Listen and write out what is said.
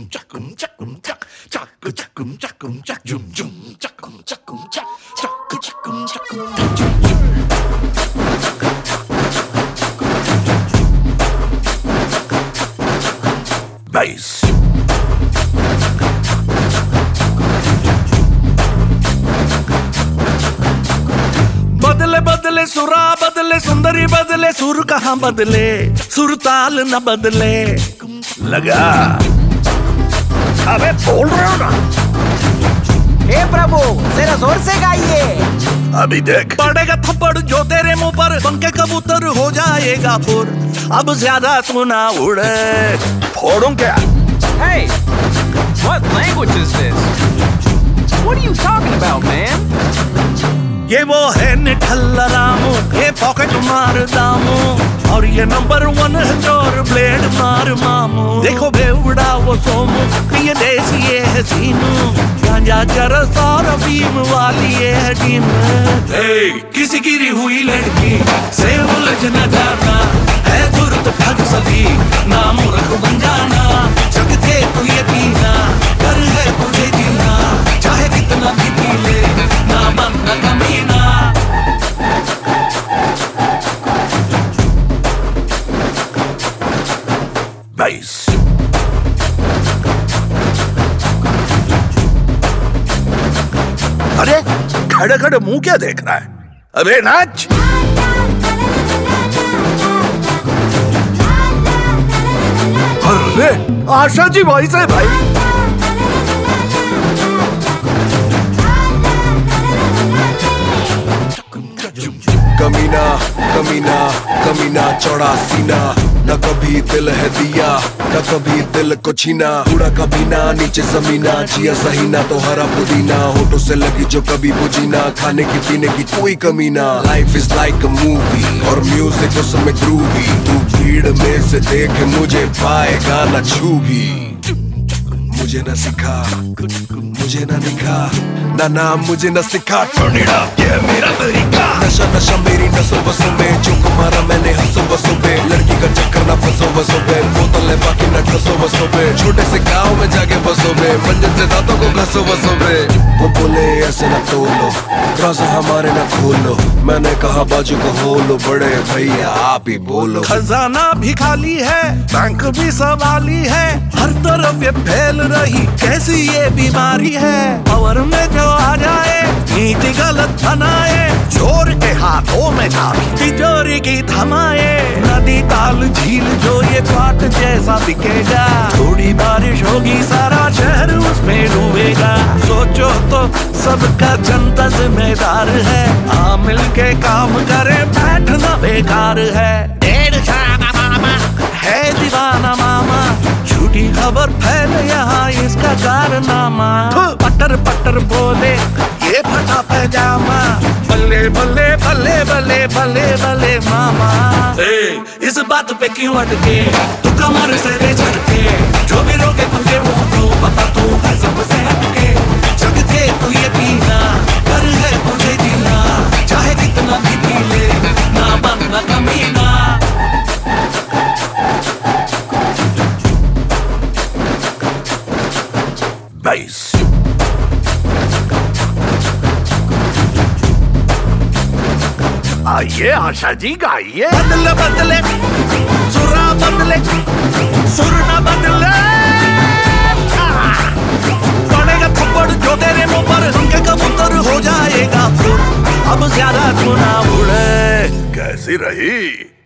Bass. बदले बदले सुरा बदले सुंदरी बदले सुर कहाँ बदले सुर ताल न बदले लगा। अबे बोल रहे हो ना? हे प्रभु जरा जोर से गाइए। अभी देख पड़ेगा थप्पड़ जो तेरे मुंह पर पंखे कबूतर हो जाएगा फुर। अब ज्यादा तू ना उड़े फोड़ूं क्या? Hey, what language is this? What are you talking about, man? ये वो है निठल्ला रामू, ये पॉकेट मार दामू, और ये नंबर 1 है चोर ब्लेड मार मामू। देखो बेवड़ा वो सोमू, ये देसी ये है सीनू, गांजा चरस और अफीम वाली ये है टीम। किसी गिरी हुई लड़की से उलझ न जाना, है तुरंत ठग सभी ना मूर्ख बन जाना। जग के तू ये पीना कर है तुझे जीना, चाहे कितना भी पी ले ना बनना कमीना। Bass. अरे खड़े खड़े मुंह क्या देख रहा है? अबे नाच। अरे आशा जी वॉइस है भाई। कमीना कमीना कमीना चौड़ा सीना, न कभी दिल है दिया न कभी दिल को छीना। उड़ा कभी ना नीचे जमीना, जिया सही ना तो हरा पुदीना। होठों से लगी जो कभी बुझीना, खाने की पीने की कोई कमी ना। Life is like a movie और म्यूजिक उसमें ग्रूवी। तू भीड़ में से देख मुझे पाएगा न छू भी। मुझे न सिखा मुझे न लिखा ना मुझे न सिखा। टर्न इट अप ये मेरा तरीका। नशा नशा मेरी नसों बसों में, जो मारा मैंने हंसों बसों पे। लड़की का चक्कर ना फंसो बसों पे, बोतल है बाकी न ठसो बसों पे। छोटे से गांव में जाके बसों पे, मंजिल से दांतों को घसो बसों पे। वो बोले ऐसे न तोलो, राज़ हमारे न खोलो। मैंने कहा बाजू को होलो, बड़े भैया आप ही बोलो। खजाना भी खाली है, बैंक भी सवाली है, हर तरफ ये फैल रही कैसी ये बीमारी है। पावर में जो आ जाए नीति गलत बनाए, चोर के हाथों में चाबी तिजोरी की थमाए। नदी ताल झील जो ये पाट जैसा दिखेगा, थोड़ी बारिश होगी सारा शहर उसमें डूबेगा। सोचो तो सबका जनता जिम्मेदार है, आ मिल के काम करे बैठना बेकार है। डेढ़ शाना मामा है दीवाना मामा, झूठी खबर फैले यहाँ इसका कारनामा। पटर पटर बोले ये फटा पैजामा, बल्ले बल्ले बल्ले बल्ले बल्ले बल्ले मामा। इस बात पे क्यों अटके तू कमर से ले झटके, जो भी रोके तुझे वो तो बता तू है सबसे हटके। जग के तू ये पीना कर है तुझे जीना, चाहे कितना भी पी ले ना बनना कमीना। Bass. आइए आशा जी गाइए। बदले बदले सुरा बदले सुर न बदले, पड़ेगा थप्पड़ जो तेरे मुंह पर पंखे कबूतर हो जाएगा फुर। अब ज्यादा तू ना उड़े। कैसी रही?